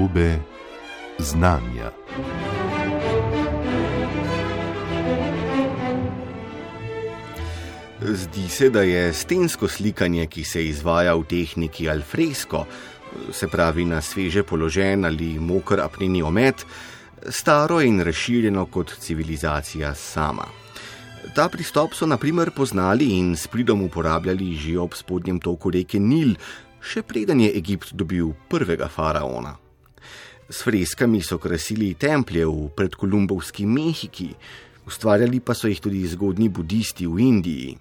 Podobe znanja. Zdi se, da je stensko slikanje, ki se izvaja v tehniki al fresco, se pravi na sveže položen ali moker apneni omet, staro in razširjeno kot civilizacija sama. Ta pristop so na primer poznali in s pridom uporabljali že ob spodnjem toku reke Nil, še preden je Egipt dobil prvega faraona. S freskami so krasili templje v predkolumbovski Mehiki, ustvarjali pa so jih tudi zgodnji budisti v Indiji.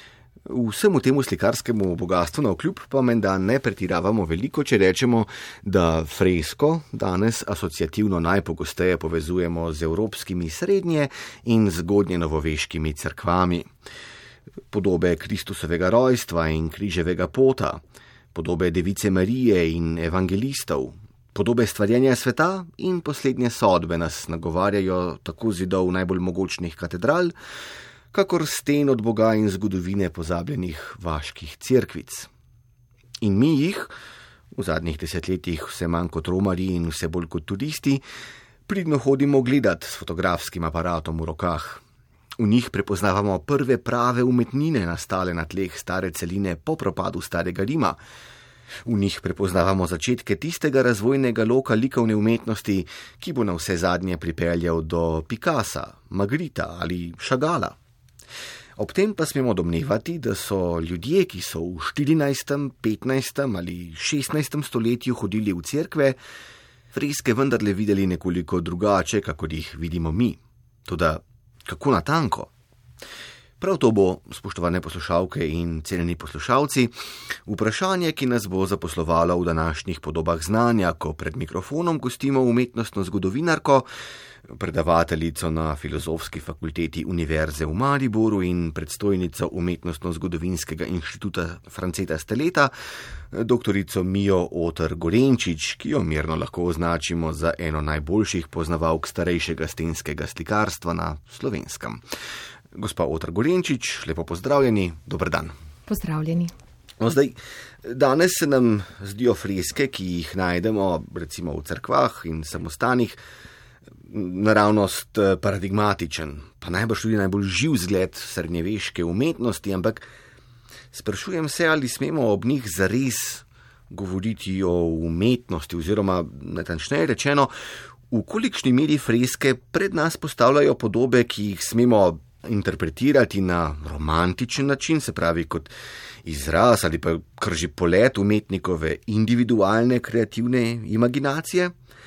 Vsemu temu slikarskemu bogastvu navkljub pa menda ne pretiravamo veliko, če rečemo, da fresko danes asociativno najpogosteje povezujemo z evropskimi srednje in zgodnje novoveškimi cerkvami. Podobe Kristusovega rojstva in križevega pota, podobe Device Marije in evangelistov, podobe stvarjenja sveta in poslednje sodbe nas nagovarjajo tako zidov najbolj mogočnih katedral, kakor sten od Boga in zgodovine pozabljenih vaških cerkvic. In mi jih, v zadnjih desetletjih vse manj kot romarji in vse bolj kot turisti, pridno hodimo gledat s fotografskim aparatom v rokah. V njih prepoznavamo prve prave umetnine nastale na tleh stare celine po propadu starega Rima. V njih prepoznavamo začetke tistega razvojnega loka likovne umetnosti, ki bo na vse zadnje pripeljal do Picassa, Magritta ali Chagalla. Ob tem pa smemo domnevati, da so ljudje, ki so v 14., 15. ali 16. stoletju hodili v cerkve, freske vendarle videli nekoliko drugače, kakor jih vidimo mi. Toda kako natanko? Prav to bo, spoštovane poslušalke in cenjeni poslušalci, vprašanje, ki nas bo zaposlovalo v današnjih podobah znanja, ko pred mikrofonom gostimo umetnostno zgodovinarko, predavateljico na Filozofski fakulteti Univerze v Mariboru in predstojnico Umetnostno-zgodovinskega inštituta Franceta Steleta, doktorico Mijo Oter Gorenčič, ki jo mirno lahko označimo za eno najboljših poznavalk starejšega stenskega slikarstva na Slovenskem. Gospa Oter Gorenčič, lepo pozdravljeni, dober dan. Pozdravljeni. Danes se nam zdijo freske, ki jih najdemo recimo v cerkvah in samostanih, naravnost paradigmatičen, pa najbrž tudi najbolj živ zgled srednjeveške umetnosti, ampak sprašujem se, ali smemo ob njih zares govoriti o umetnosti, oziroma natančneje rečeno, v kolikšni meri freske pred nas postavljajo podobe, ki jih smemo interpretirati na romantičen način, se pravi kot izraz ali pa kar že polet umetnikove individualne kreativne imaginacije.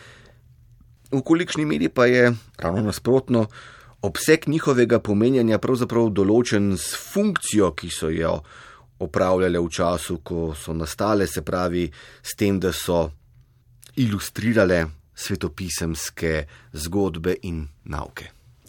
V kolikšni meri pa je, ravno nasprotno, obseg njihovega pomenjanja pravzaprav določen s funkcijo, ki so jo opravljale v času, ko so nastale, se pravi s tem, da so ilustrirale svetopisemske zgodbe in nauke.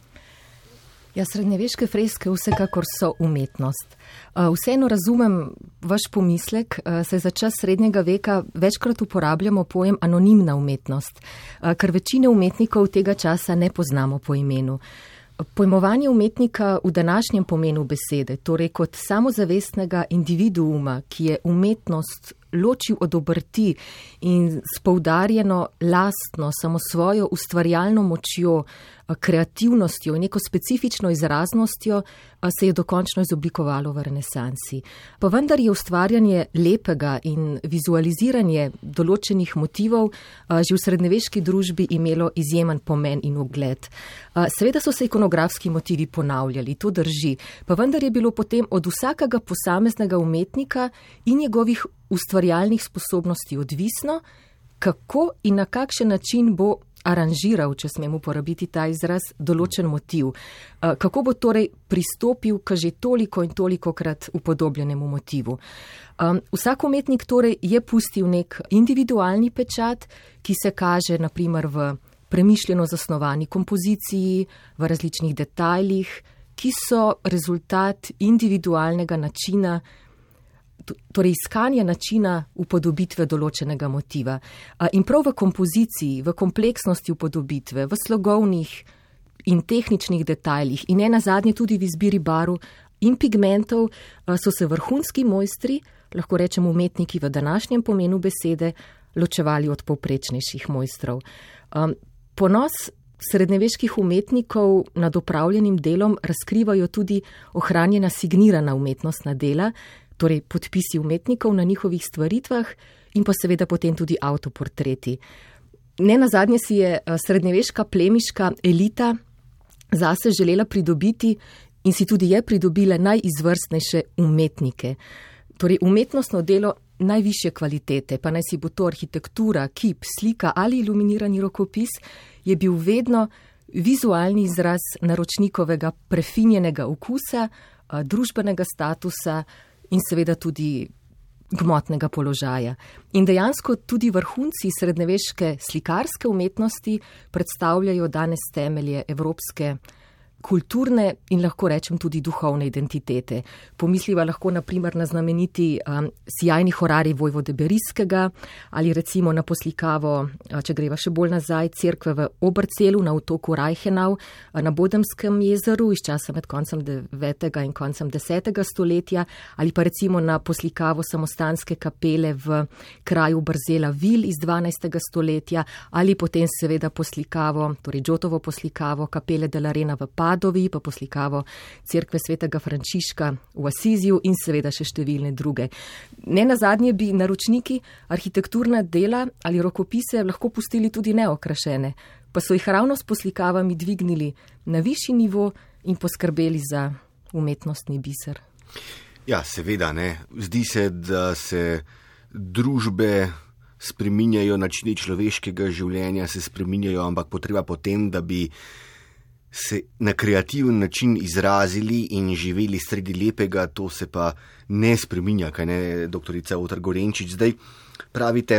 Ja, srednjeveške freske vsekakor so umetnost. Vseeno razumem vaš pomislek, saj za čas srednjega veka večkrat uporabljamo pojem anonimna umetnost, ker večine umetnikov tega časa ne poznamo po imenu. Pojmovanje umetnika v današnjem pomenu besede, torej kot samozavestnega individuuma, ki je umetnost ločil od obrti in s poudarjeno lastno, samo svojo ustvarjalno močjo, kreativnostjo in neko specifično izraznostjo, se je dokončno izoblikovalo v renesansi. Pa vendar je ustvarjanje lepega in vizualiziranje določenih motivov že v srednjeveški družbi imelo izjemen pomen in ugled. Seveda so se ikonografski motivi ponavljali, to drži, pa vendar je bilo potem od vsakega posameznega umetnika in njegovih ustvarjalnih sposobnosti odvisno, kako in na kakšen način bo aranžiral, če smem uporabiti ta izraz, določen motiv. Kako bo torej pristopil k že toliko in tolikokrat upodobljenemu motivu. Vsak umetnik torej je pustil nek individualni pečat, ki se kaže na primer v premišljeno zasnovani kompoziciji, v različnih detajlih, ki so rezultat individualnega načina, torej iskanja načina upodobitve določenega motiva. In prav v kompoziciji, v kompleksnosti upodobitve, v slogovnih in tehničnih detajlih in nenazadnje tudi v izbiri barv in pigmentov so se vrhunski mojstri, lahko rečemo umetniki v današnjem pomenu besede, ločevali od povprečnejših mojstrov. Ponos srednjeveških umetnikov nad opravljenim delom razkrivajo tudi ohranjena signirana umetnostna dela, torej podpisi umetnikov na njihovih stvaritvah in pa seveda potem tudi avtoportreti. Nenazadnje si je srednjeveška plemiška elita zase želela pridobiti in si tudi je pridobila najizvrstnejše umetnike. Torej umetnostno delo najvišje kvalitete, pa naj si bo to arhitektura, kip, slika ali iluminirani rokopis, je bil vedno vizualni izraz naročnikovega prefinjenega okusa, družbenega statusa in seveda tudi gmotnega položaja. In dejansko tudi vrhunci srednjeveške slikarske umetnosti predstavljajo danes temelje evropske kulturne in lahko rečem tudi duhovne identitete. Pomisliva lahko na primer na znameniti sijajni horarij Vojvode Beriskega ali recimo na poslikavo, če greva še bolj nazaj, cerkve v Obercelu na otoku Reichenau na Bodenskem jezeru iz časa med koncem 9. in koncem 10. stoletja ali pa recimo na poslikavo samostanske kapele v kraju Brzela Vil iz 12. stoletja ali potem seveda poslikavo, torej Giotovo poslikavo kapele de la Arena v Padovi, pa poslikavo cerkve svetega Frančiška v Asiziju in seveda še številne druge. Nenazadnje bi naročniki arhitekturna dela ali rokopise lahko pustili tudi neokrašene, pa so jih ravno s poslikavami dvignili na višji nivo in poskrbeli za umetnostni biser. Ja, seveda, ne. Zdi se, da se družbe spreminjajo, načini človeškega življenja se spreminjajo, ampak potreba potem, da bi se na kreativen način izrazili in živeli sredi lepega, to se pa ne spreminja, kaj ne, doktorica Otar Gorenčič. Zdaj pravite,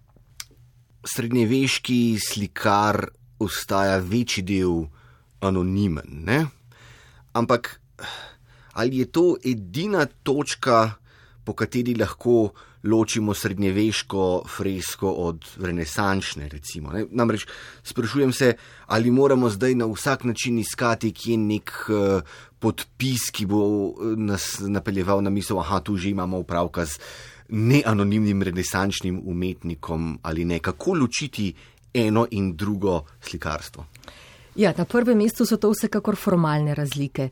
srednjeveški slikar ostaja večji del anonimen, ne? Ampak ali je to edina točka, po kateri lahko ločimo srednjeveško fresko od renesančne, recimo. Ne? Namreč sprašujem se, ali moramo zdaj na vsak način iskati kje nek podpis, ki bo nas napeljeval na misel, tu že imamo opravka z neanonimnim renesančnim umetnikom ali ne. Kako ločiti eno in drugo slikarstvo? Ja, na prvem mestu so to vsekakor formalne razlike.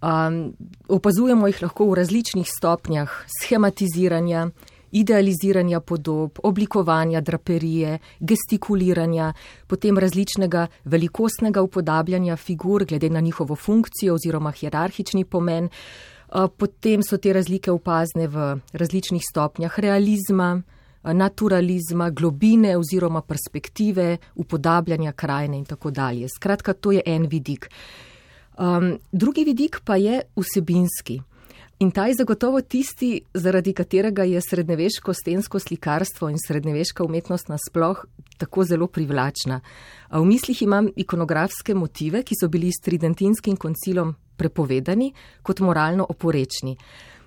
Opazujemo jih lahko v različnih stopnjah schematiziranja, idealiziranja podob, oblikovanja draperije, gestikuliranja, potem različnega velikostnega upodabljanja figur glede na njihovo funkcijo oziroma hierarhični pomen. Potem so te razlike opazne v različnih stopnjah realizma, naturalizma, globine oziroma perspektive, upodabljanja krajine in tako dalje. Skratka, to je en vidik. Drugi vidik pa je vsebinski. In ta je zagotovo tisti, zaradi katerega je srednjeveško stensko slikarstvo in srednjeveška umetnost nasploh tako zelo privlačna. V mislih imam ikonografske motive, ki so bili s Tridentinskim koncilom prepovedani kot moralno oporečni.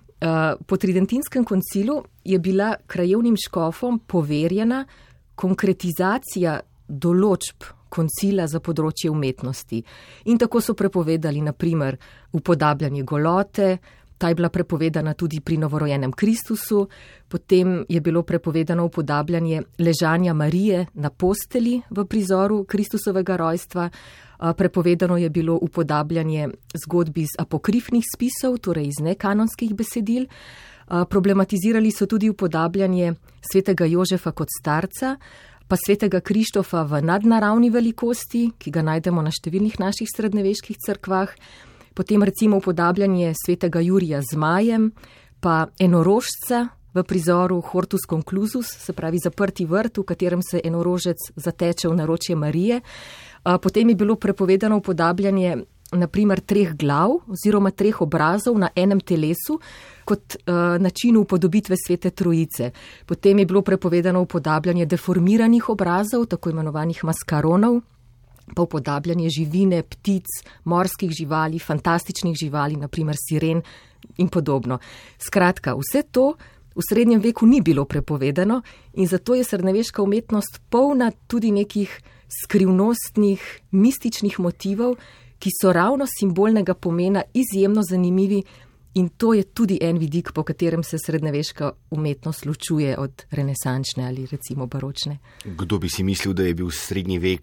Po Tridentinskem koncilu je bila krajevnim škofom poverjena konkretizacija določb koncila za področje umetnosti. In tako so prepovedali na primer upodabljanje golote, ta je bila prepovedana tudi pri novorojenem Kristusu, potem je bilo prepovedano upodabljanje ležanja Marije na posteli v prizoru Kristusovega rojstva, prepovedano je bilo upodabljanje zgodbi iz apokrifnih spisov, torej iz nekanonskih besedil, problematizirali so tudi upodabljanje svetega Jožefa kot starca, pa svetega Krištofa v nadnaravni velikosti, ki ga najdemo na številnih naših srednjeveških cerkvah, potem recimo upodabljanje svetega Jurija z zmajem, pa enorožca v prizoru Hortus Conclusus, se pravi zaprti vrt, v katerem se enorožec zateče v naročje Marije. Potem je bilo prepovedano upodabljanje naprimer 3 glav oziroma 3 obrazov na enem telesu kot načinu upodobitve svete trojice. Potem je bilo prepovedano upodabljanje deformiranih obrazov, tako imenovanih maskaronov, pa upodabljanje živine, ptic, morskih živali, fantastičnih živali, naprimer siren in podobno. Skratka, vse to v srednjem veku ni bilo prepovedano in zato je srednjeveška umetnost polna tudi nekih skrivnostnih, mističnih motivov, ki so ravno simbolnega pomena izjemno zanimivi In to je tudi en vidik, po katerem se srednjeveška umetnost ločuje od renesančne ali recimo baročne. Kdo bi si mislil, da je bil srednji vek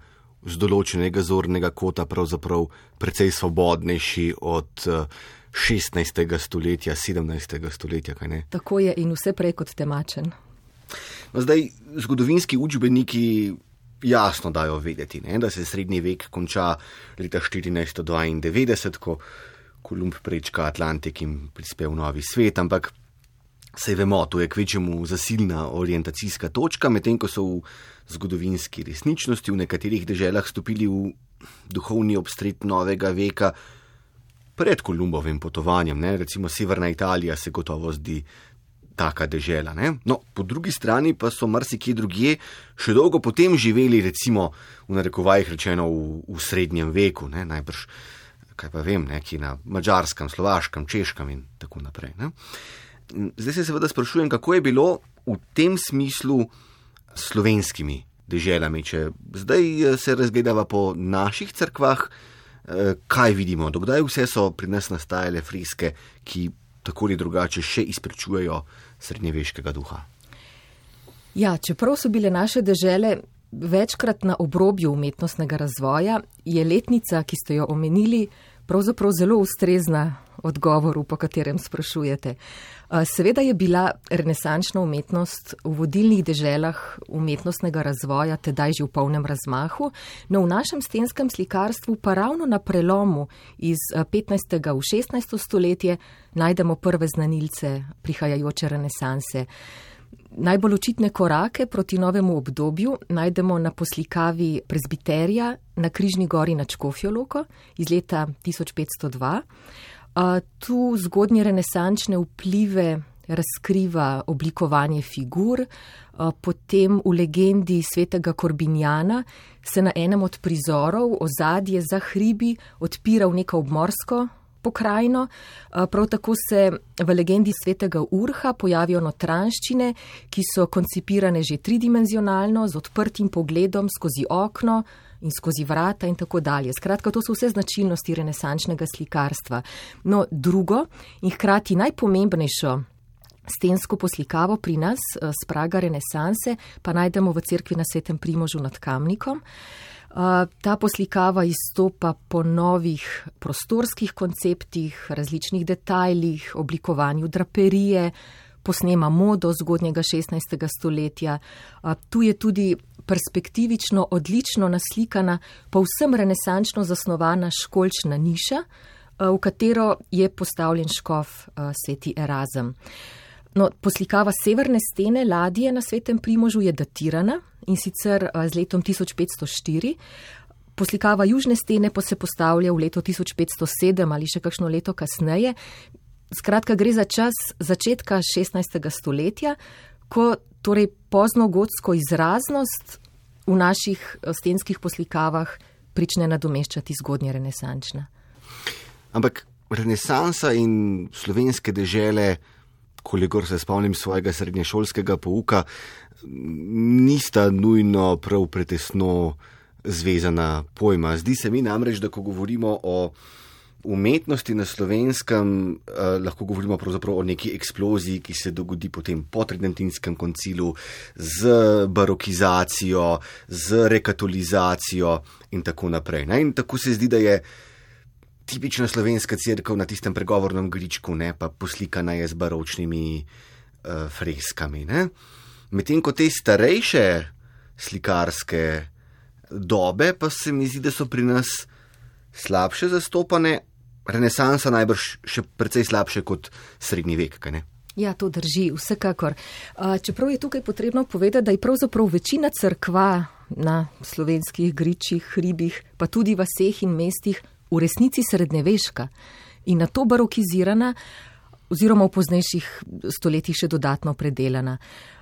z določenega zornega kota pravzaprav precej svobodnejši od 16. stoletja, 17. stoletja, kaj ne? Tako je in vse prej kot temačen. No, zdaj, zgodovinski učbeniki jasno dajo vedeti, ne, da se srednji vek konča leta 1492, ko Kolumb prečka Atlantik in prispe v novi svet, ampak saj vemo, to je kvečemu zasilna orientacijska točka, medtem ko so v zgodovinski resničnosti v nekaterih deželah stopili v duhovni obstret novega veka pred Kolumbovim potovanjem, ne? Recimo severna Italija se gotovo zdi taka dežela. Ne? No, po drugi strani pa so marsikje drugje še dolgo potem živeli, recimo v narekovajih rečeno v srednjem veku, ne? Najbrž, kaj pa vem, neki na Madžarskem, Slovaškem, Češkem in tako naprej. Ne? Zdaj se seveda sprašujem, kako je bilo v tem smislu s slovenskimi deželami, če zdaj se razgledava po naših cerkvah, kaj vidimo, dokdaj vse so pri nas nastajale freske, ki tako ali drugače še izpričujejo srednjeveškega duha. Ja, čeprav so bile naše dežele večkrat na obrobju umetnostnega razvoja, je letnica, ki ste jo omenili, pravzaprav zelo ustrezna odgovoru, po katerem sprašujete. Seveda je bila renesančna umetnost v vodilnih deželah umetnostnega razvoja tedaj že v polnem razmahu, no v našem stenskem slikarstvu pa ravno na prelomu iz 15. v 16. stoletje najdemo prve znanilce prihajajoče renesanse. Najbolj očitne korake proti novemu obdobju najdemo na poslikavi prezbiterja na Križni gori nad Škofjo Loko iz leta 1502. Tu zgodnje renesančne vplive razkriva oblikovanje figur, potem v legendi svetega Korbinjana se na enem od prizorov ozadje za hribi odpira v neko obmorsko pokrajino. Prav tako se v legendi svetega Urha pojavijo notranjščine, ki so koncipirane že tridimenzionalno, z odprtim pogledom skozi okno in skozi vrata in tako dalje. Skratka, to so vse značilnosti renesančnega slikarstva. No, drugo in hkrati najpomembnejšo stensko poslikavo pri nas s praga renesanse pa najdemo v cerkvi na Svetem Primožu nad Kamnikom. Ta poslikava izstopa po novih prostorskih konceptih, različnih detajlih, oblikovanju draperije, posnema modo zgodnjega 16. stoletja. Tu je tudi perspektivično odlično naslikana, povsem renesančno zasnovana školjčna niša, v katero je postavljen škof sveti Erazem. No, poslikava severne stene ladje na Svetem Primožu je datirana in sicer z letom 1504. Poslikava južne stene pa se postavlja v leto 1507 ali še kakšno leto kasneje. Skratka, gre za čas začetka 16. stoletja, ko torej poznogotsko izraznost v naših stenskih poslikavah prične nadomeščati zgodnje renesančna. Ampak renesansa in slovenske dežele, kolikor se spomnim svojega srednješolskega pouka, nista nujno prav pretesno zvezana pojma. Zdi se mi namreč, da ko govorimo o umetnosti na Slovenskem, lahko govorimo pravzaprav o neki eksploziji, ki se dogodi potem po Tridentinskem koncilu z barokizacijo, z rekatolizacijo in tako naprej. Ne? In tako se zdi, da je tipična slovenska cerkev na tistem pregovornem gričku, ne, pa poslikana je z baročnimi freskami. Ne. Medtem ko te starejše slikarske dobe, pa se mi zdi, da so pri nas slabše zastopane, renesansa najbrž še precej slabše kot srednji vek, kaj ne? Ja, to drži, vsekakor. Čeprav je tukaj potrebno povedati, da je pravzaprav večina cerkva na slovenskih gričih, hribih, pa tudi vaseh in mestih v resnici srednjeveška in na to barokizirana oziroma v poznejših stoletjih še dodatno predelana.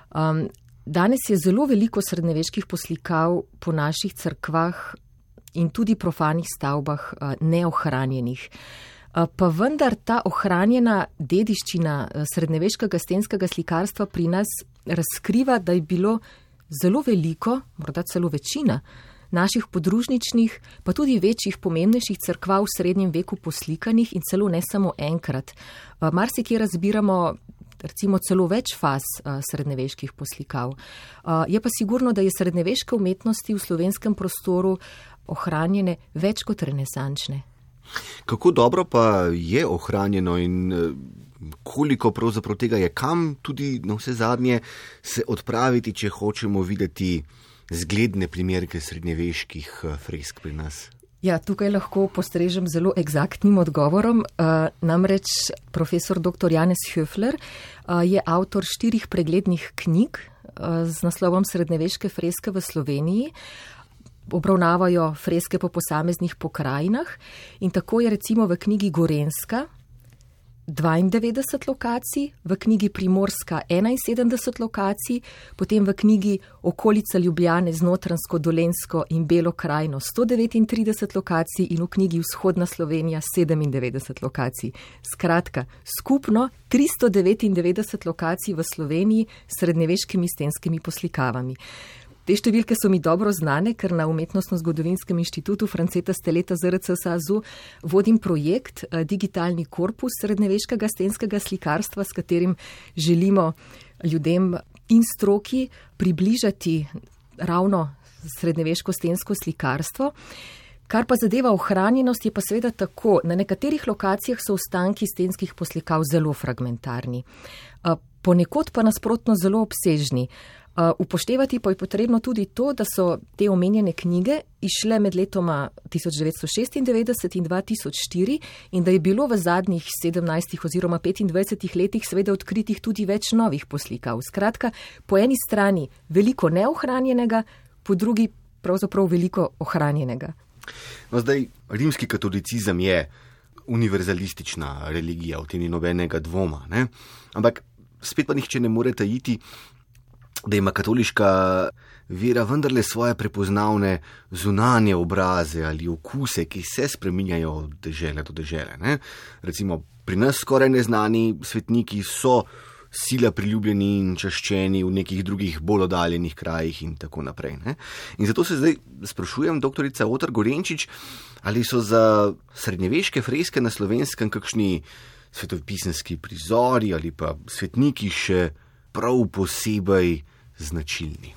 Danes je zelo veliko srednjeveških poslikav po naših cerkvah in tudi profanih stavbah neohranjenih. Pa vendar ta ohranjena dediščina srednjeveškega stenskega slikarstva pri nas razkriva, da je bilo zelo veliko, morda celo večina, naših podružničnih, pa tudi večjih pomembnejših cerkva v srednjem veku poslikanih in celo ne samo enkrat. Marsikje razbiramo recimo celo več faz srednjeveških poslikav. Je pa sigurno, da je srednjeveške umetnosti v slovenskem prostoru ohranjene več kot renesančne. Kako dobro pa je ohranjeno in koliko pravzaprav tega je, kam tudi na vse zadnje se odpraviti, če hočemo videti zgledne primerke srednjeveških fresk pri nas? Ja, tukaj lahko postrežem zelo eksaktnim odgovorom. Namreč profesor dr. Janez Höfler je avtor 4 preglednih knjig z naslovom Srednjeveške freske v Sloveniji. Obravnavajo freske po posameznih pokrajinah in tako je recimo v knjigi Gorenjska 92 lokacij, v knjigi Primorska 71 lokacij, potem v knjigi Okolica Ljubljane z Notranjsko, Dolenjsko in Belo krajino 139 lokacij in v knjigi Vzhodna Slovenija 97 lokacij. Skratka, skupno 399 lokacij v Sloveniji s srednjeveškimi stenskimi poslikavami. Te številke so mi dobro znane, ker na Umetnostno-zgodovinskem inštitutu Franceta Steleta ZRC SAZU vodim projekt Digitalni korpus srednjeveškega stenskega slikarstva, s katerim želimo ljudem in stroki približati ravno srednjeveško stensko slikarstvo. Kar pa zadeva ohranjenost, je pa seveda tako. Na nekaterih lokacijah so ostanki stenskih poslikav zelo fragmentarni. Ponekod pa nasprotno zelo obsežni. Upoštevati pa je potrebno tudi to, da so te omenjene knjige išle med letoma 1996 in 2004 in da je bilo v zadnjih 17 oziroma 25 letih seveda odkritih tudi več novih poslikav. Skratka, po eni strani veliko neohranjenega, po drugi pravzaprav veliko ohranjenega. No, zdaj, rimski katolicizem je univerzalistična religija, v tem ni nobenega dvoma, ne? Ampak spet pa nihče ne more tajiti, da ima katoliška vera vendarle svoje prepoznavne zunanje obraze ali okuse, ki se spreminjajo od dežele do dežele. Ne? Recimo, pri nas skoraj neznani svetniki so sila priljubljeni in čaščeni v nekih drugih bolj oddaljenih krajih in tako naprej. Ne? In zato se zdaj sprašujem, doktorica Otar Gorenčič, ali so za srednjeveške freske na Slovenskem kakšni svetopisemski prizori ali pa svetniki še prav posebej značilni?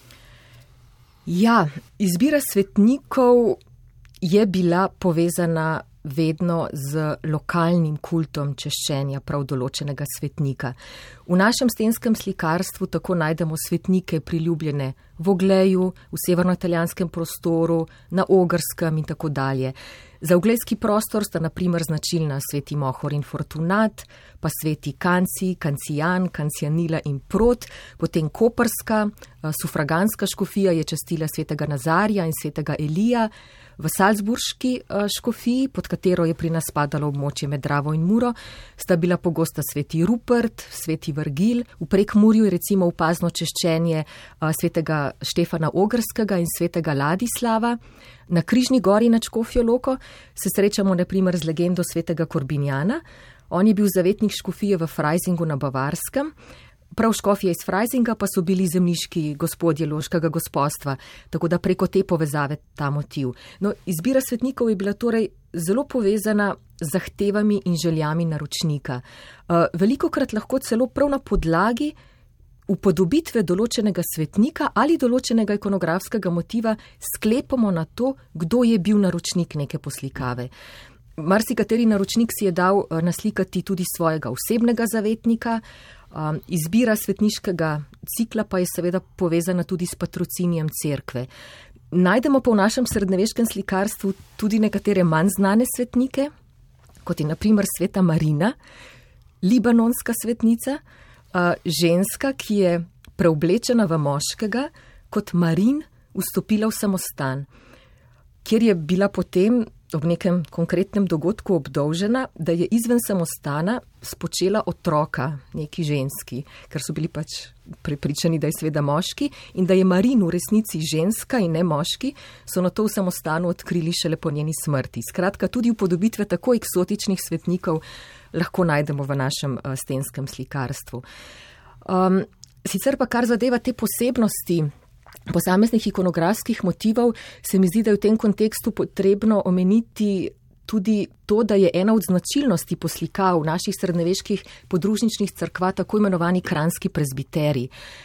Ja, izbira svetnikov je bila povezana vedno z lokalnim kultom češčenja prav določenega svetnika. V našem stenskem slikarstvu tako najdemo svetnike priljubljene v Ogleju, v severnoitalijanskem prostoru, na Ogrskem in tako dalje. Za oglejski prostor sta na primer značilna sveti Mohor in Fortunat, pa sveti Kanci, Kancijan, Kancijanila in Prot, potem koprska, sufraganska škofija je častila svetega Nazarja in svetega Elija, v salzburški škofiji, pod katero je pri nas spadalo območje med Dravo in Muro, sta bila pogosta sveti Rupert, sveti Virgil, v Prekmurju je recimo opazno češčenje svetega Štefana Ogrskega in svetega Ladislava. Na Križni gori nad Škofjo Loko se srečamo na primer z legendo svetega Korbinjana. On je bil zavetnik škofije v Freisingu na Bavarskem. Prav škofje iz Freisinga pa so bili zemljiški gospodje loškega gospodstva, tako da preko te povezave ta motiv. No, izbira svetnikov je bila torej zelo povezana z zahtevami in željami naročnika. Velikokrat lahko celo prav na podlagi upodobitve določenega svetnika ali določenega ikonografskega motiva sklepamo na to, kdo je bil naročnik neke poslikave. Marsikateri naročnik si je dal naslikati tudi svojega osebnega zavetnika. Izbira svetniškega cikla pa je seveda povezana tudi s patrocinijem cerkve. Najdemo pa v našem srednjeveškem slikarstvu tudi nekatere manj znane svetnike, kot je na primer sveta Marina, libanonska svetnica, ženska, ki je preoblečena v moškega, kot Marin vstopila v samostan, kjer je bila potem ob nekem konkretnem dogodku obdolžena, da je izven samostana spočela otroka neki ženski, ker so bili pač prepričani, da je seveda moški in da je Marin v resnici ženska in ne moški, so na to v samostanu odkrili šele po njeni smrti. Skratka, tudi upodobitve tako eksotičnih svetnikov lahko najdemo v našem stenskem slikarstvu. Sicer pa kar zadeva te posebnosti posameznih ikonografskih motivov, se mi zdi, da je v tem kontekstu potrebno omeniti tudi to, da je ena od značilnosti poslikav naših srednjeveških podružničnih cerkva tako imenovani kranjski prezbiterij.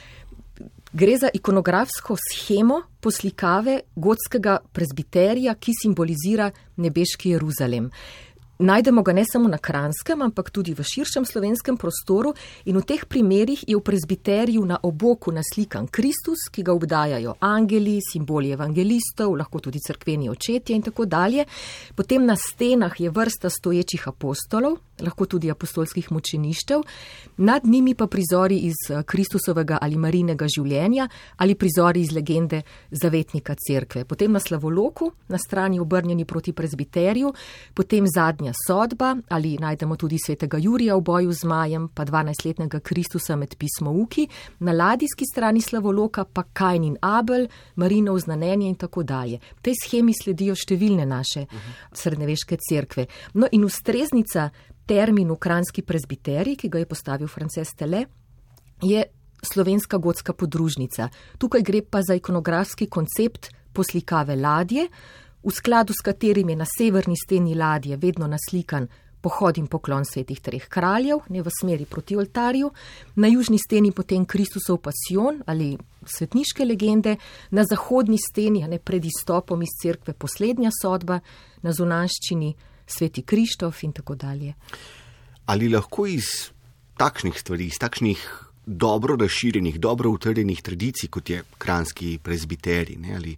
Gre za ikonografsko shemo poslikave gotskega prezbiterija, ki simbolizira nebeški Jeruzalem. Najdemo ga ne samo na Kranjskem, ampak tudi v širšem slovenskem prostoru in v teh primerih je v prezbiteriju na oboku naslikan Kristus, ki ga obdajajo angeli, simboli evangelistov, lahko tudi cerkveni očetje in tako dalje. Potem na stenah je vrsta stoječih apostolov, lahko tudi apostolskih mučeništev, nad njimi pa prizori iz Kristusovega ali Marijinega življenja ali prizori iz legende zavetnika cerkve. Potem na slavoloku, na strani obrnjeni proti prezbiteriju, potem zadnja sodba ali najdemo tudi svetega Jurija v boju z zmajem, pa 12-letnega Kristusa med pismouki, na ladijski strani slavoloka pa Kain in Abel, Marijino oznanjenje in tako dalje. Tej shemi sledijo številne naše srednjeveške cerkve. No in ustreznica terminu kranjski prezbiterij, ki ga je postavil Frances Tele, je slovenska gotska podružnica. Tukaj gre pa za ikonografski koncept poslikave ladje, v skladu s katerim je na severni steni ladje vedno naslikan pohod in poklon svetih treh kraljev, ne v smeri proti oltarju, na južni steni potem Kristusov pasijon ali svetniške legende, na zahodni steni, ne pred izstopom iz cerkve poslednja sodba, na zunanščini sveti Krištof in tako dalje. Ali lahko iz takšnih stvari, iz takšnih dobro razširjenih, dobro utrjenih tradicij, kot je kranjski prezbiterij, ali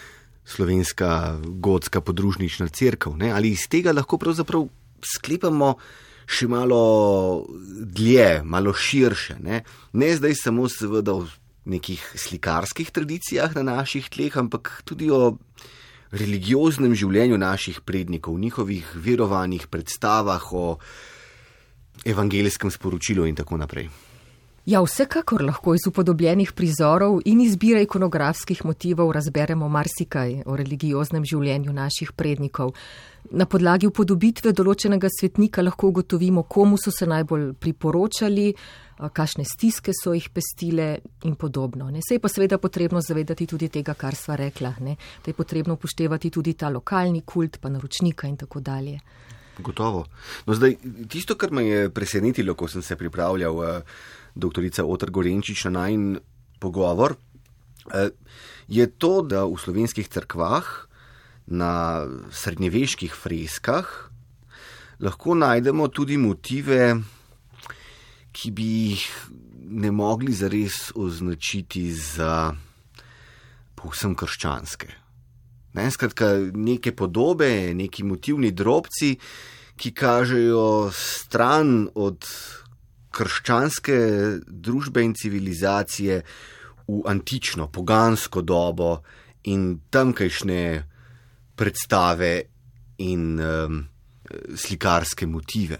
slovenska gotska podružnična cerkev, ali iz tega lahko pravzaprav sklepamo še malo dlje, malo širše, ne zdaj samo seveda v nekih slikarskih tradicijah na naših tleh, ampak tudi o religioznem življenju naših prednikov, njihovih verovanjih, predstavah o evangelijskem sporočilu in tako naprej. Ja, vsekakor lahko iz upodobljenih prizorov in izbire ikonografskih motivov razberemo marsikaj o religioznem življenju naših prednikov. Na podlagi upodobitve določenega svetnika lahko ugotovimo, komu so se najbolj priporočali, kakšne stiske so jih pestile in podobno. Se je pa seveda potrebno zavedati tudi tega, kar sva rekla, da je potrebno upoštevati tudi ta lokalni kult, pa naročnika in tako dalje. Gotovo. No zdaj, tisto, kar me je presenetilo, ko sem se pripravljal doktorica Otar Gorenčič na najin pogovor, je to, da v slovenskih cerkvah na srednjeveških freskah lahko najdemo tudi motive, ki bi jih ne mogli zares označiti za povsem krščanske. Skratka, neke podobe, neki motivni drobci, ki kažejo stran od krščanske družbe in civilizacije v antično, pogansko dobo in tamkajšnje predstave in slikarske motive.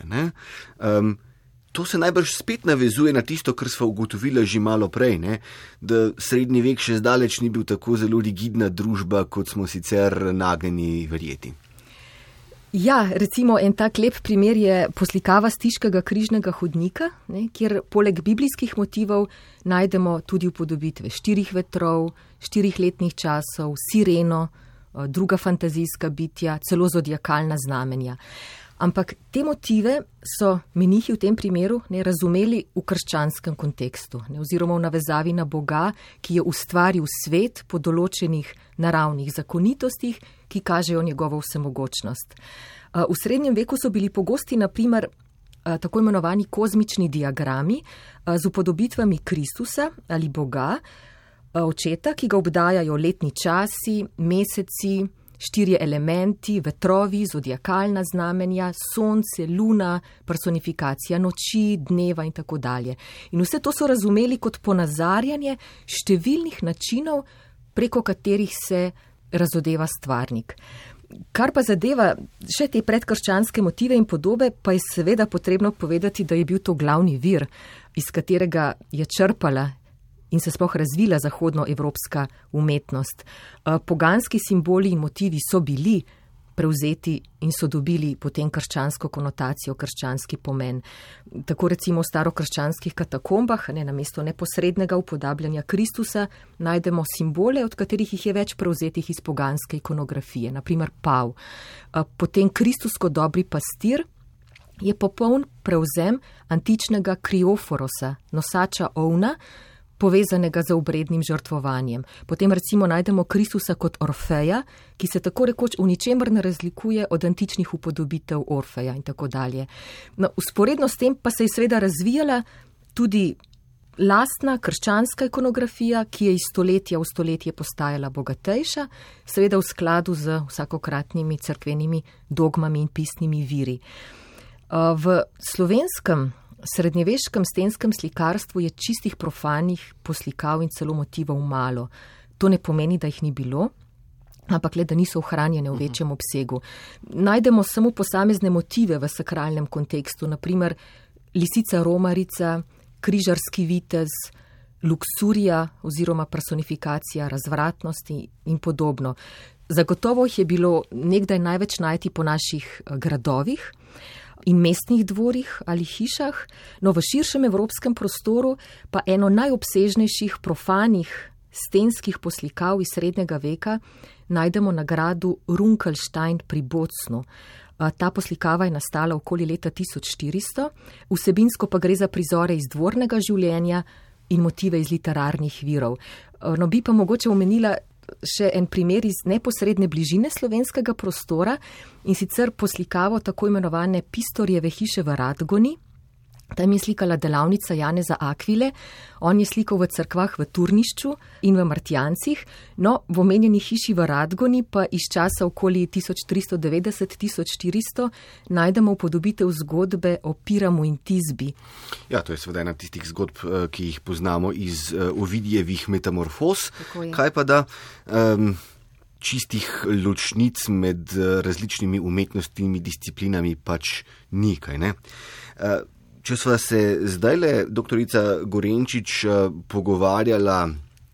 To se najbrž spet navezuje na tisto, kar sva ugotovila že malo prej, da srednji vek še zdaleč ni bil tako zelo rigidna družba, kot smo sicer nagnjeni verjeti. Ja, recimo en tak lep primer je poslikava Stiškega križnega hodnika, kjer poleg biblijskih motivov najdemo tudi upodobitve 4 vetrov, 4 letnih časov, sireno, druga fantazijska bitja, celo zodiakalna znamenja. Ampak te motive so menihi v tem primeru razumeli v krščanskem kontekstu, oziroma v navezavi na Boga, ki je ustvaril svet po določenih naravnih zakonitostih, ki kažejo njegovo vsemogočnost. V srednjem veku so bili pogosti, na primer, tako imenovani kozmični diagrami z upodobitvami Kristusa ali Boga, očeta, ki ga obdajajo letni časi, meseci, 4 elementi, vetrovi, zodiakalna znamenja, sonce, luna, personifikacija noči, dneva in tako dalje. In vse to so razumeli kot ponazarjanje številnih načinov, preko katerih se razodeva stvarnik. Kar pa zadeva še te predkrščanske motive in podobe, pa je seveda potrebno povedati, da je bil to glavni vir, iz katerega je črpala in se sploh razvila zahodnoevropska umetnost. Poganski simboli in motivi so bili prevzeti in so dobili potem krščansko konotacijo, krščanski pomen. Tako recimo v starokrščanskih katakombah, namesto neposrednega upodabljanja Kristusa, najdemo simbole, od katerih jih je več prevzetih iz poganske ikonografije, naprimer pav. Potem Kristus kot dobri pastir je popoln prevzem antičnega krioforosa, nosača ovna, povezanega z obrednim žrtvovanjem. Potem recimo najdemo Kristusa kot Orfeja, ki se tako rekoč v ničemer ne razlikuje od antičnih upodobitev Orfeja in tako dalje. Vzporedno s tem pa se je seveda razvijala tudi lastna krščanska ikonografija, ki je iz stoletja v stoletje postajala bogatejša, seveda v skladu z vsakokratnimi cerkvenimi dogmami in pisnimi viri. V slovenskem srednjeveškem stenskem slikarstvu je čistih profanih poslikav in celo motivov malo. To ne pomeni, da jih ni bilo, ampak le, da niso ohranjene v večjem obsegu. Najdemo samo posamezne motive v sakralnem kontekstu, naprimer lisica romarica, križarski vitez, luksurija oziroma personifikacija razvratnosti in podobno. Zagotovo jih je bilo nekdaj največ najti po naših gradovih in mestnih dvorih ali hišah, no v širšem evropskem prostoru pa eno najobsežnejših profanih stenskih poslikav iz srednjega veka najdemo na gradu Runkelstein pri Bocnu. Ta poslikava je nastala okoli leta 1400, vsebinsko pa gre za prizore iz dvornega življenja in motive iz literarnih virov. No, bi pa mogoče omenila še en primer iz neposredne bližine slovenskega prostora in sicer poslikavo tako imenovane Pistorjeve hiše v Radgoni. Tam je slikala delavnica Janeza Akvile, on je slikal v cerkvah v Turnišču in v Martjancih, no v omenjeni hiši v Radgoni pa iz časa okoli 1390-1400 najdemo upodobitev zgodbe o Piramu in Tizbi. Ja, to je seveda ena tistih zgodb, ki jih poznamo iz Ovidijevih metamorfoz. Kaj pa da čistih ločnic med različnimi umetnostnimi disciplinami pač ni, kaj ne? Če sva se zdajle, doktorica Gorenčič, pogovarjala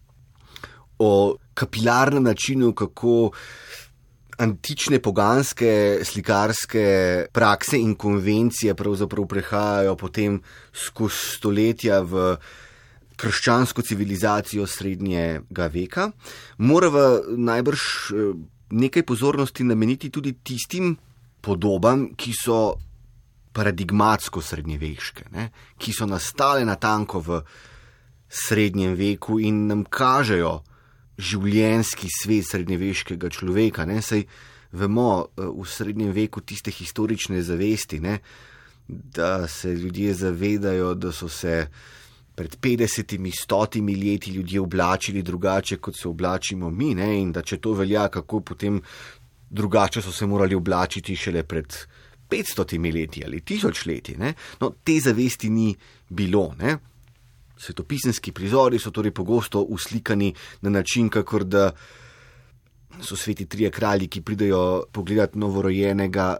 o kapilarnem načinu, kako antične poganske slikarske prakse in konvencije pravzaprav prehajajo potem skozi stoletja v krščansko civilizacijo srednjega veka, morava najbrž nekaj pozornosti nameniti tudi tistim podobam, ki so paradigmatsko srednjeveške, ki so nastale natanko v srednjem veku in nam kažejo življenjski svet srednjeveškega človeka. Saj vemo v srednjem veku tiste historične zavesti, da se ljudje zavedajo, da so se pred 50-100 leti ljudje oblačili drugače, kot se oblačimo mi, in da če to velja, kako potem drugače so se morali oblačiti šele pred 500 leti ali 1000 leti. No, te zavesti ni bilo. Svetopisemski prizori so torej pogosto uslikani na način, kakor da so sveti trije kralji, ki pridejo pogledati novorojenega,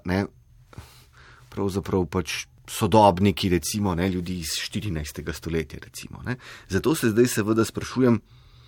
pravzaprav pač sodobniki, recimo, ljudi iz 14. stoletja, recimo. Zato se zdaj seveda sprašujem,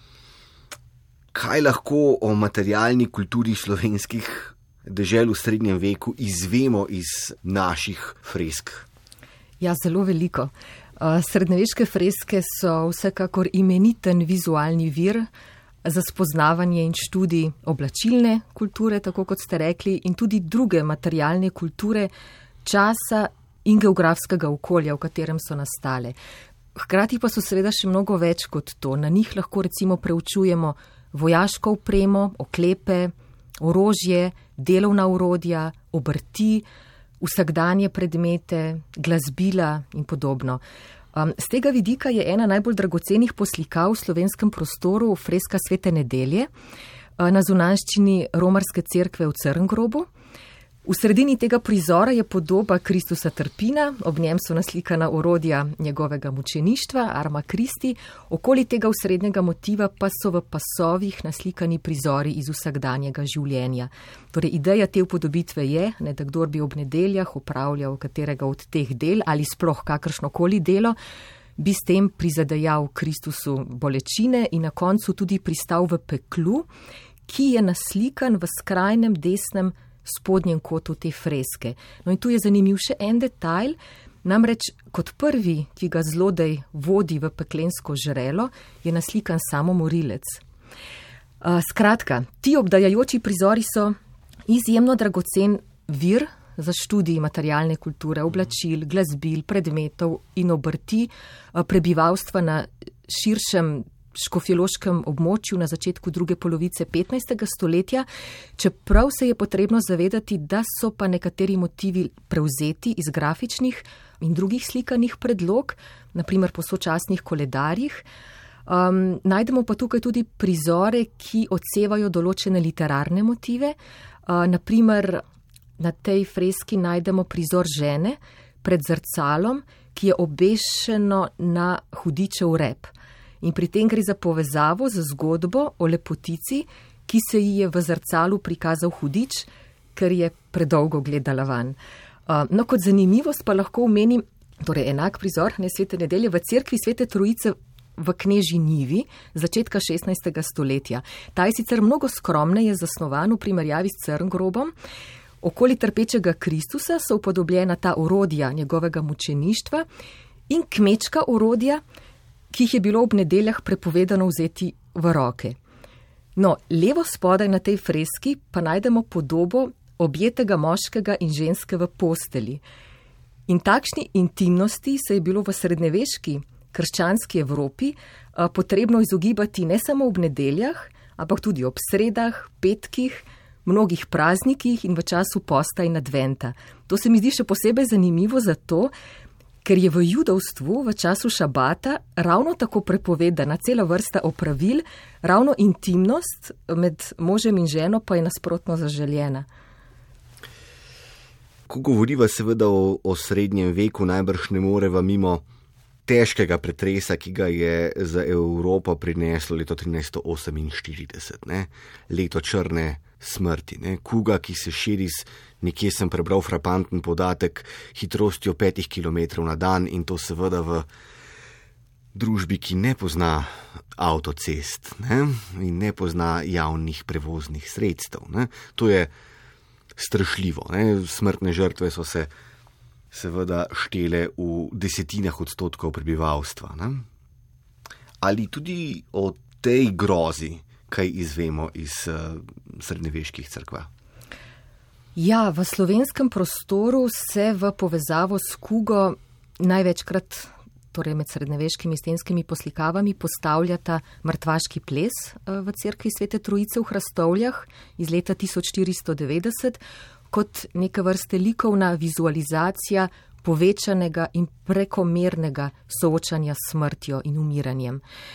kaj lahko o materialni kulturi slovenskih dežel v srednjem veku izvemo iz naših fresk? Ja, zelo veliko. Srednjeveške freske so vsekakor imeniten vizualni vir za spoznavanje in študij oblačilne kulture, tako kot ste rekli, in tudi druge materialne kulture časa in geografskega okolja, v katerem so nastale. Hkrati pa so seveda še mnogo več kot to. Na njih lahko recimo preučujemo vojaško opremo, oklepe, orožje, delovna orodja, obrti, vsakdanje predmete, glasbila in podobno. Z tega vidika je ena najbolj dragocenih poslikav v slovenskem prostoru freska Svete nedelje na zunanjščini romarske cerkve v Crngrobu. V sredini tega prizora je podoba Kristusa Trpina, ob njem so naslikana orodja njegovega mučeništva, Arma Christi, okoli tega osrednjega motiva pa so v pasovih naslikani prizori iz vsakdanjega življenja. Torej, ideja te upodobitve je, da kdor bi ob nedeljah opravljal katerega od teh del ali sploh kakršnokoli delo, bi s tem prizadejal Kristusu bolečine in na koncu tudi pristal v peklu, ki je naslikan v skrajnem desnem spodnjem kotu te freske. No in tu je zanimiv še en detajl, namreč kot prvi, ki ga zlodej vodi v peklensko žrelo, je naslikan samomorilec. Skratka, ti obdajajoči prizori so izjemno dragocen vir za študij materialne kulture, oblačil, glasbil, predmetov in obrti prebivalstva na širšem škofjeloškem območju na začetku druge polovice 15. stoletja, čeprav se je potrebno zavedati, da so pa nekateri motivi prevzeti iz grafičnih in drugih slikanih predlog, naprimer po sočasnih koledarjih. Najdemo pa tukaj tudi prizore, ki odsevajo določene literarne motive. Naprimer, na tej freski najdemo prizor žene pred zrcalom, ki je obešeno na hudičev rep. In pri tem gre za povezavo z zgodbo o lepotici, ki se ji je v zrcalu prikazal hudič, ker je predolgo gledala van. No, kot zanimivost pa lahko omenim, torej enak prizor Svete nedelje v cerkvi Svete Trojice v Knežji Njivi začetka 16. stoletja. Ta je sicer mnogo skromneje zasnovan v primerjavi s Crngrobom. Okoli trpečega Kristusa so upodobljena ta orodja njegovega mučeništva in kmečka orodja, ki jih je bilo ob nedeljah prepovedano vzeti v roke. No, levo spodaj na tej freski pa najdemo podobo objetega moškega in ženske v posteli. In takšni intimnosti se je bilo v srednjeveški krščanski Evropi potrebno izogibati ne samo ob nedeljah, ampak tudi ob sredah, petkih, mnogih praznikih in v času posta in adventa. To se mi zdi še posebej zanimivo zato, ker je v judovstvu v času šabata ravno tako prepovedana cela vrsta opravil, ravno intimnost med možem in ženo pa je nasprotno zaželjena. Ko govoriva seveda o srednjem veku, najbrž ne moreva mimo težkega pretresa, ki ga je za Evropo prineslo leto 1348, ne? Leto črne smrti, ne? Kuga, ki se širi nekje sem prebral frapanten podatek, hitrostjo 5 km na dan in to seveda v družbi, ki ne pozna avtocest, ne? In ne pozna javnih prevoznih sredstev. Ne? To je strašljivo. Ne? Smrtne žrtve so se seveda štele v desetinah odstotkov prebivalstva. Ne? Ali tudi o tej grozi kaj izvemo iz srednjeveških cerkva? Ja, v slovenskem prostoru se v povezavo s kugo največkrat, torej med srednjeveškimi stenskimi poslikavami, postavljata mrtvaški ples v cerkvi Svete Trojice v Hrastovljah iz leta 1490 kot neke vrste likovna vizualizacija povečanega in prekomernega soočanja s smrtjo in umiranjem.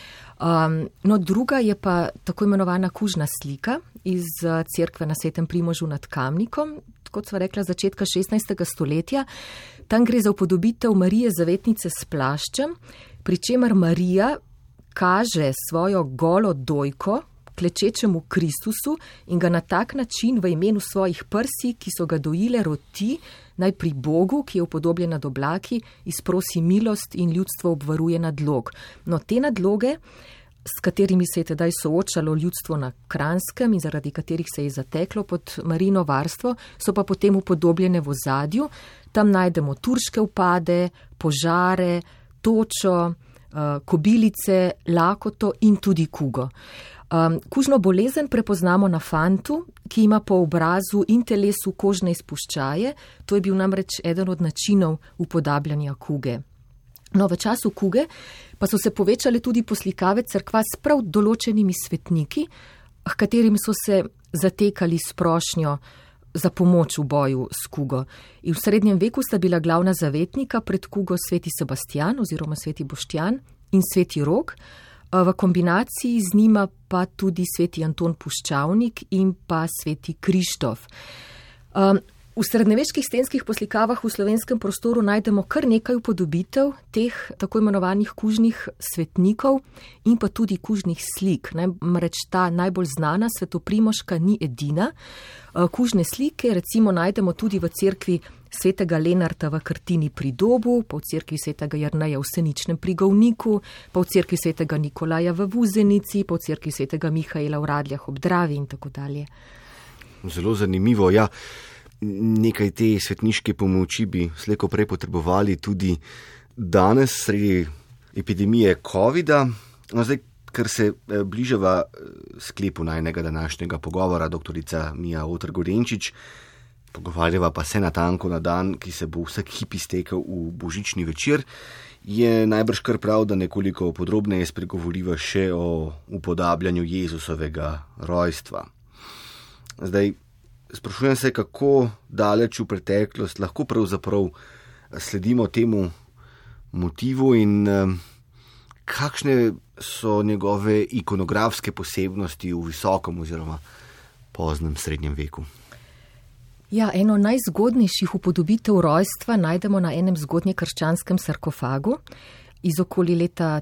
No, druga je pa tako imenovana kužna slika iz cerkve na Svetem Primožu nad Kamnikom, kot sva rekla, začetka 16. stoletja. Tam gre za upodobitev Marije Zavetnice s plaščem, pri čemer Marija kaže svojo golo dojko klečečemu Kristusu in ga na tak način v imenu svojih prsi, ki so ga dojile, roti, naj pri Bogu, ki je upodobljen nad oblaki, izprosi milost in ljudstvo obvaruje nadlog. No, te nadloge, s katerimi se je tedaj soočalo ljudstvo na Kranjskem in zaradi katerih se je zateklo pod Marijino varstvo, so pa potem upodobljene v ozadju. Tam najdemo turške vpade, požare, točo, kobilice, lakoto in tudi kugo. Kužno bolezen prepoznamo na fantu, ki ima po obrazu in telesu kožne izpuščaje. To je bil namreč eden od načinov upodabljanja kuge. No, v času kuge pa so se povečale tudi poslikave cerkva s prav določenimi svetniki, h katerim so se zatekali s prošnjo za pomoč v boju s kugo. In v srednjem veku sta bila glavna zavetnika pred kugo sveti Sebastijan oziroma sveti Boštjan in sveti Rok, v kombinaciji z njima pa tudi sveti Anton Puščavnik in pa sveti Krištof. V srednjeveških stenskih poslikavah v slovenskem prostoru najdemo kar nekaj upodobitev teh tako imenovanih kužnih svetnikov in pa tudi kužnih slik. Namreč ta najbolj znana svetoprimoška ni edina. Kužne slike recimo najdemo tudi v cerkvi svetega Lenarta v Krtini pri Dobu, pa v cerkvi svetega Jerneja v Seničnem pri Govniku, pa v cerkvi svetega Nikolaja v Vuzenici, pa v cerkvi svetega Mihaela v Radljah ob Dravi in tako dalje. Zelo zanimivo. Ja, nekaj te svetniške pomoči bi slejko prej potrebovali tudi danes, sredi epidemije covida. No, zdaj, ker se bližava sklepu najnega današnjega pogovora, doktorica Mija Oter Gorenčič, pogovarjava pa se natanko na dan, ki se bo vsak hip iztekel v božični večer, je najbrž kar prav, da nekoliko podrobneje spregovoriva še o upodabljanju Jezusovega rojstva. Zdaj, sprašujem se, kako daleč v preteklost lahko pravzaprav sledimo temu motivu in kakšne so njegove ikonografske posebnosti v visokem oziroma poznem srednjem veku. Ja, eno najzgodnejših upodobitev rojstva najdemo na enem zgodnjekrščanskem sarkofagu iz okoli leta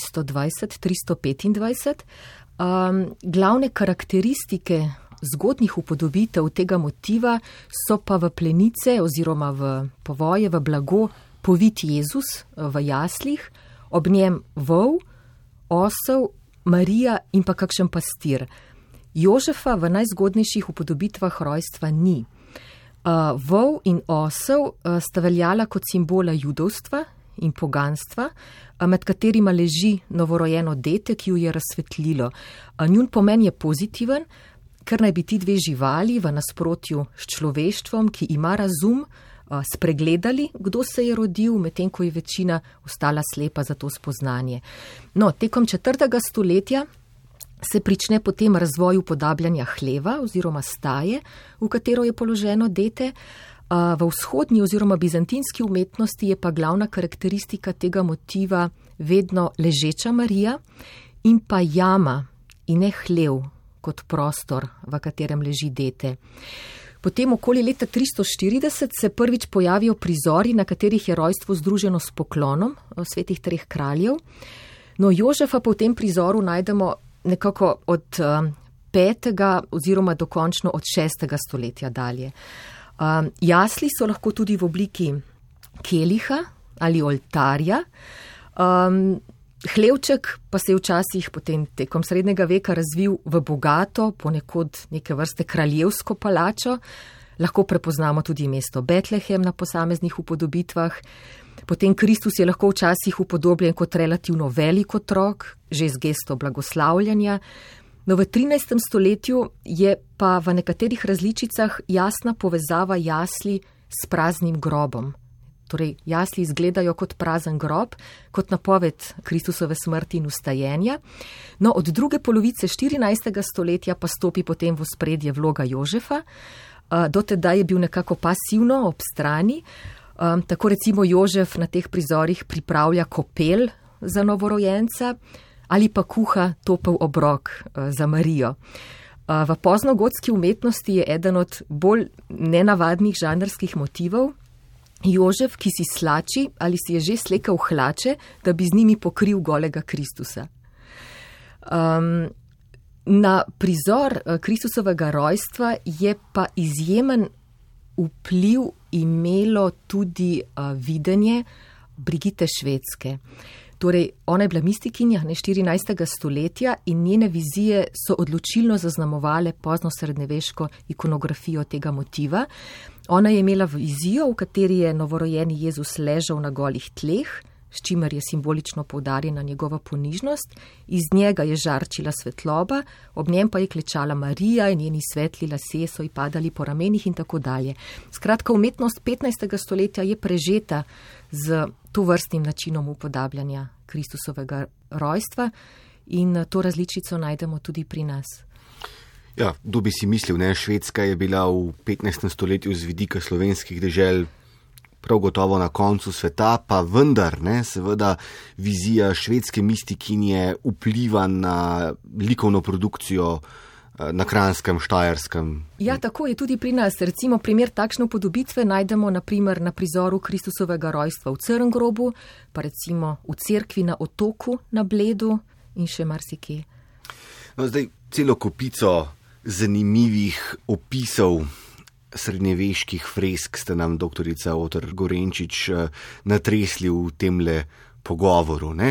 320-325. Glavne karakteristike zgodnjih upodobitev tega motiva so pa v plenice oziroma v povoje, v blago povit Jezus v jaslih, ob njem vol, osel, Marija in pa kakšen pastir. Jožefa v najzgodnejših upodobitvah rojstva ni. Vol in osel sta veljala kot simbola judovstva in poganstva, med katerima leži novorojeno dete, ki jo je razsvetlilo. Njun pomen je pozitiven, ker naj bi ti dve živali v nasprotju s človeštvom, ki ima razum, spregledali, kdo se je rodil, medtem ko je večina ostala slepa za to spoznanje. No, tekom 4. stoletja se prične potem razvoj upodabljanja hleva oziroma staje, v katero je položeno dete. V vzhodni oziroma bizantinski umetnosti je pa glavna karakteristika tega motiva vedno ležeča Marija in pa jama in ne hlev kot prostor, v katerem leži dete. Potem okoli leta 340 se prvič pojavijo prizori, na katerih je rojstvo združeno s poklonom svetih treh kraljev. No, Jožefa pa v tem prizoru najdemo nekako od 5. oziroma dokončno od 6. stoletja dalje. Jasli so lahko tudi v obliki keliha ali oltarja. Hlevček pa se je včasih potem tekom srednjega veka razvil v bogato, ponekod neke vrste kraljevsko palačo. Lahko prepoznamo tudi mesto Betlehem na posameznih upodobitvah. Potem Kristus je lahko včasih upodobljen kot relativno velik otrok, že z gesto blagoslavljanja. No, v 13. stoletju je pa v nekaterih različicah jasna povezava jasli s praznim grobom. Torej, jasli izgledajo kot prazen grob, kot napoved Kristusove smrti in vstajenja. No, od druge polovice 14. stoletja pa stopi potem v ospredje vloga Jožefa. Do tedaj je bil nekako pasivno ob strani. Tako recimo Jožef na teh prizorih pripravlja kopel za novorojenca ali pa kuha topel obrok za Marijo. V poznogotski umetnosti je eden od bolj nenavadnih žanrskih motivov Jožef, ki si slači ali si je že slekel hlače, da bi z njimi pokril golega Kristusa. Na prizor Kristusovega rojstva je pa izjemen vpliv imelo tudi videnje Brigite Švedske. Torej, ona je bila mistikinja 14. stoletja in njene vizije so odločilno zaznamovale pozno srednjeveško ikonografijo tega motiva. Ona je imela vizijo, v kateri je novorojeni Jezus ležal na golih tleh, s čimer je simbolično poudarjena njegova ponižnost, iz njega je žarčila svetloba, ob njem pa je klečala Marija in njeni svetli lasje so ji padali po ramenih in tako dalje. Skratka, umetnost 15. stoletja je prežeta z tovrstnim načinom upodabljanja Kristusovega rojstva in to različico najdemo tudi pri nas. Ja, kdo bi si mislil, ne? Švedska je bila v 15. stoletju z vidika slovenskih dežel prav gotovo na koncu sveta, pa vendar, ne, seveda vizija švedske mistikinje vpliva na likovno produkcijo na Kranjskem, Štajerskem. Ja, tako je tudi pri nas. Recimo primer takšne upodobitve najdemo naprimer na prizoru Kristusovega rojstva v Crngrobu, pa recimo v cerkvi na Otoku na Bledu in še marsikje. No, zdaj celo kopico zanimivih opisov srednjeveških fresk ste nam, doktorica Oter Gorenčič, natresli v temle pogovoru, ne?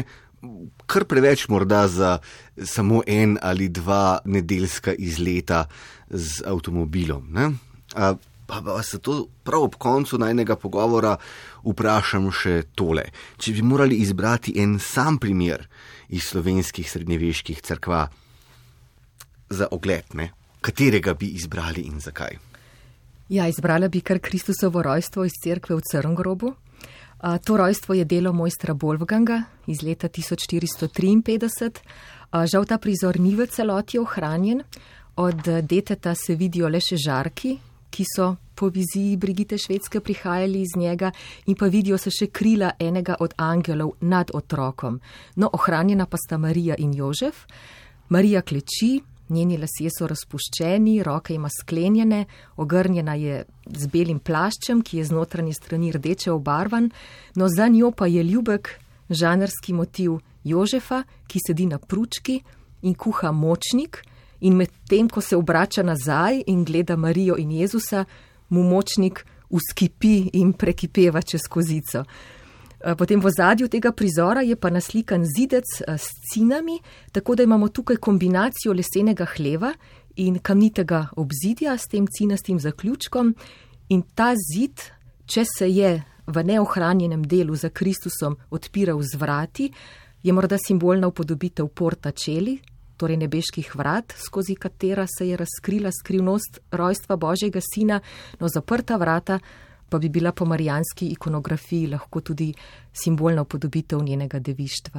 kar preveč morda za samo 1 ali 2 nedeljska izleta z avtomobilom. Ne? Pa se to prav ob koncu najnega pogovora vprašam še tole. Če bi morali izbrati en sam primer iz slovenskih srednjeveških cerkva za ogled, ne? Katerega bi izbrali in zakaj? Ja, izbrala bi kar Kristusovo rojstvo iz cerkve v Crngrobu. To rojstvo je delo mojstra Wolfganga iz leta 1453. Žal ta prizor ni v celoti ohranjen. Od deteta se vidijo le še žarki, ki so po viziji Brigite Švedske prihajali iz njega, in pa vidijo se še krila enega od angelov nad otrokom. No, ohranjena pa sta Marija in Jožef. Marija kleči, njeni lasje so razpuščeni, roke ima sklenjene, ogrnjena je z belim plaščem, ki je z notranje strani rdeče obarvan, no za njo pa je ljubek žanrski motiv Jožefa, ki sedi na pručki in kuha močnik, in medtem, ko se obrača nazaj in gleda Marijo in Jezusa, mu močnik vzkipi in prekipeva čez kozico. Potem v ozadju tega prizora je pa naslikan zidec s cinami, tako da imamo tukaj kombinacijo lesenega hleva in kamnitega obzidja s tem cinastim zaključkom, in ta zid, če se je v neohranjenem delu za Kristusom odpiral z vrati, je morda simbolna upodobitev porta čeli, torej nebeških vrat, skozi katera se je razkrila skrivnost rojstva Božjega sina, no zaprta vrata pa bi bila po marijanski ikonografiji lahko tudi simbolna upodobitev njenega devištva.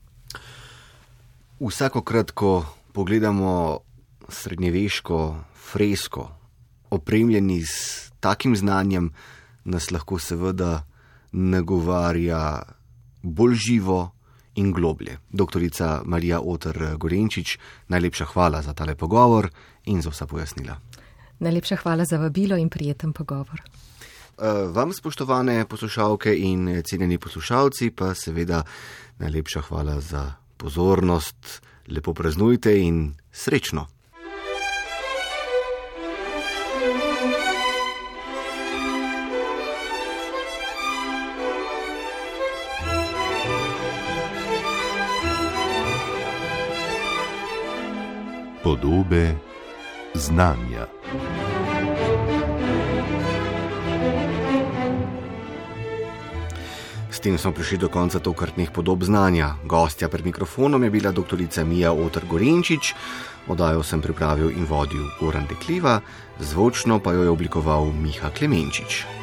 Vsakokrat, ko pogledamo srednjeveško fresko, opremljeni s takim znanjem, nas lahko seveda nagovarja bolj živo in globlje. Doktorica Marija Oter Gorenčič, najlepša hvala za tale pogovor in za vsa pojasnila. Najlepša hvala za vabilo in prijeten pogovor. Vam, spoštovane poslušalke in cenjeni poslušalci, pa seveda najlepša hvala za pozornost. Lepo praznujte in srečno! Podobe znanja. S tem smo prišli do konca tokratnih podob znanja. Gostja pred mikrofonom je bila doktorica Mija Oter Gorenčič, oddajo sem pripravil in vodil Goran Dekliva, zvočno pa jo je oblikoval Miha Klemenčič.